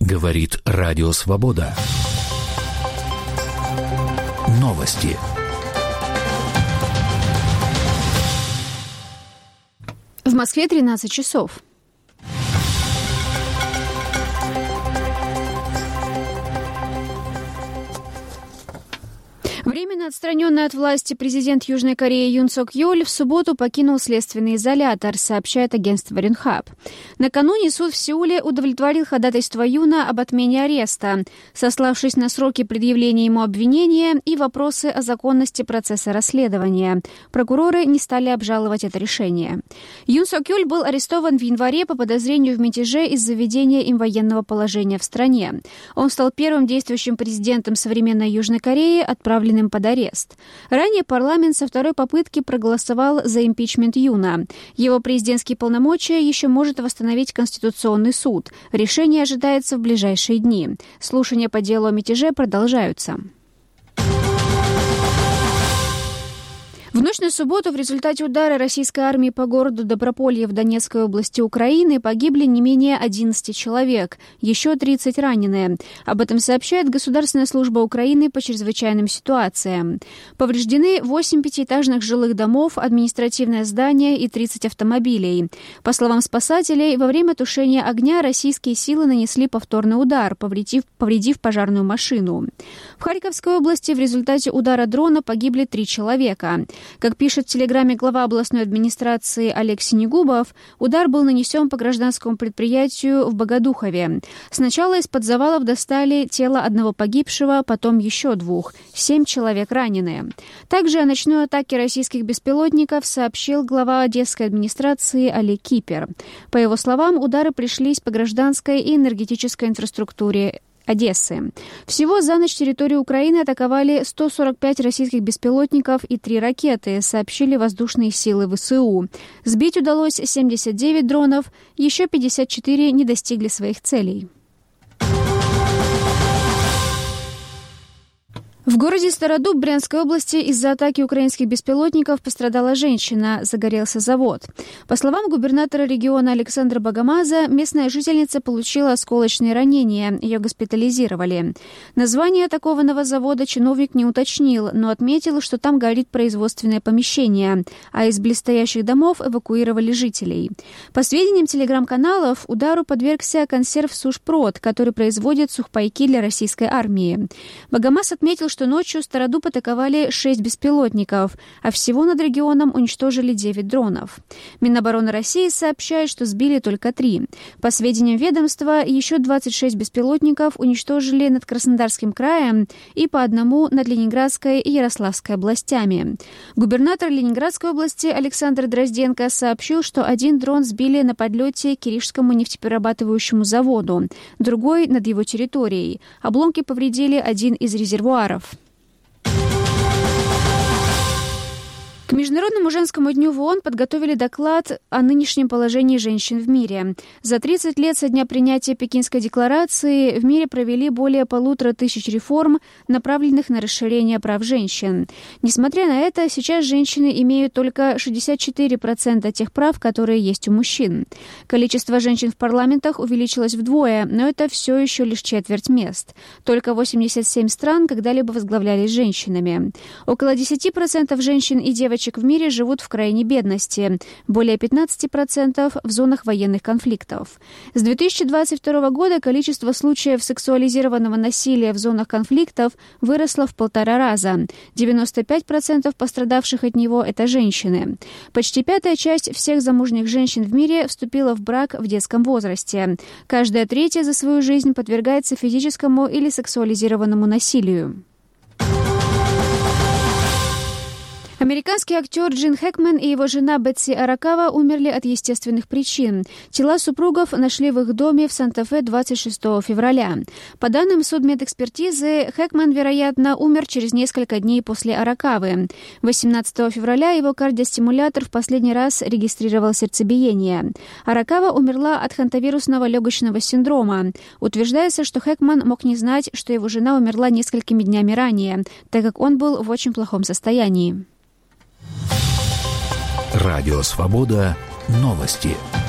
Говорит Радио Свобода. Новости. В Москве 13 часов. Временно отстраненный от власти президент Южной Кореи Юн Сок Йоль в субботу покинул следственный изолятор, сообщает агентство Рюнхаб. Накануне суд в Сеуле удовлетворил ходатайство Юна об отмене ареста, сославшись на сроки предъявления ему обвинения и вопросы о законности процесса расследования. Прокуроры не стали обжаловать это решение. Юн Сок Йоль был арестован в январе по подозрению в мятеже из-за введения им военного положения в стране. Он стал первым действующим президентом современной Южной Кореи, отправленным под арест. Ранее парламент со второй попытки проголосовал за импичмент Юна. Его президентские полномочия еще может восстановить Конституционный суд. Решение ожидается в ближайшие дни. Слушания по делу о мятеже продолжаются. В ночь на субботу в результате удара российской армии по городу Доброполье в Донецкой области Украины погибли не менее 11 человек, еще 30 ранены. Об этом сообщает Государственная служба Украины по чрезвычайным ситуациям. Повреждены 8 пятиэтажных жилых домов, административное здание и 30 автомобилей. По словам спасателей, во время тушения огня российские силы нанесли повторный удар, повредив пожарную машину. В Харьковской области в результате удара дрона погибли 3 человека. Как пишет в телеграме глава областной администрации Олег Синегубов, удар был нанесен по гражданскому предприятию в Богодухове. Сначала из-под завалов достали тело одного погибшего, потом еще 2. 7 человек ранены. Также о ночной атаке российских беспилотников сообщил глава одесской администрации Олег Кипер. По его словам, удары пришлись по гражданской и энергетической инфраструктуре Одессы. Всего за ночь территорию Украины атаковали 145 российских беспилотников и 3 ракеты, сообщили воздушные силы ВСУ. Сбить удалось 79 дронов, еще 54 не достигли своих целей. В городе Стародуб Брянской области из-за атаки украинских беспилотников пострадала женщина, загорелся завод. По словам губернатора региона Александра Богомаза, местная жительница получила осколочные ранения, ее госпитализировали. Название атакованного завода чиновник не уточнил, но отметил, что там горит производственное помещение, а из близстоящих домов эвакуировали жителей. По сведениям телеграм-каналов, удару подвергся консерв «Сушпрод», который производит сухпайки для российской армии. Богомаз отметил, что ночью Стародуб атаковали 6 беспилотников, а всего над регионом уничтожили 9 дронов. Минобороны России сообщает, что сбили только 3. По сведениям ведомства, еще 26 беспилотников уничтожили над Краснодарским краем и по одному над Ленинградской и Ярославской областями. Губернатор Ленинградской области Александр Дрозденко сообщил, что один дрон сбили на подлете к Киришскому нефтеперерабатывающему заводу, другой над его территорией. Обломки повредили один из резервуаров. К Международному женскому дню в ООН подготовили доклад о нынешнем положении женщин в мире. За 30 лет со дня принятия Пекинской декларации в мире провели более 1500 реформ, направленных на расширение прав женщин. Несмотря на это, сейчас женщины имеют только 64% тех прав, которые есть у мужчин. Количество женщин в парламентах увеличилось вдвое, но это все еще лишь четверть мест. Только 87 стран когда-либо возглавлялись женщинами. Около 10% женщин и девочек в мире живут в крайней бедности, более 15% в зонах военных конфликтов. С 2022 года количество случаев сексуализированного насилия в зонах конфликтов выросло в 1,5 раза. 95% пострадавших от него – это женщины. Почти 1/5 часть всех замужних женщин в мире вступила в брак в детском возрасте. Каждая 3 за свою жизнь подвергается физическому или сексуализированному насилию. Американский актер Джин Хэкмен и его жена Бетси Аракава умерли от естественных причин. Тела супругов нашли в их доме в Санта-Фе 26 февраля. По данным судмедэкспертизы, Хэкмен, вероятно, умер через несколько дней после Аракавы. 18 февраля его кардиостимулятор в последний раз регистрировал сердцебиение. Аракава умерла от хантавирусного легочного синдрома. Утверждается, что Хэкмен мог не знать, что его жена умерла несколькими днями ранее, так как он был в очень плохом состоянии. Радио Свобода. Новости.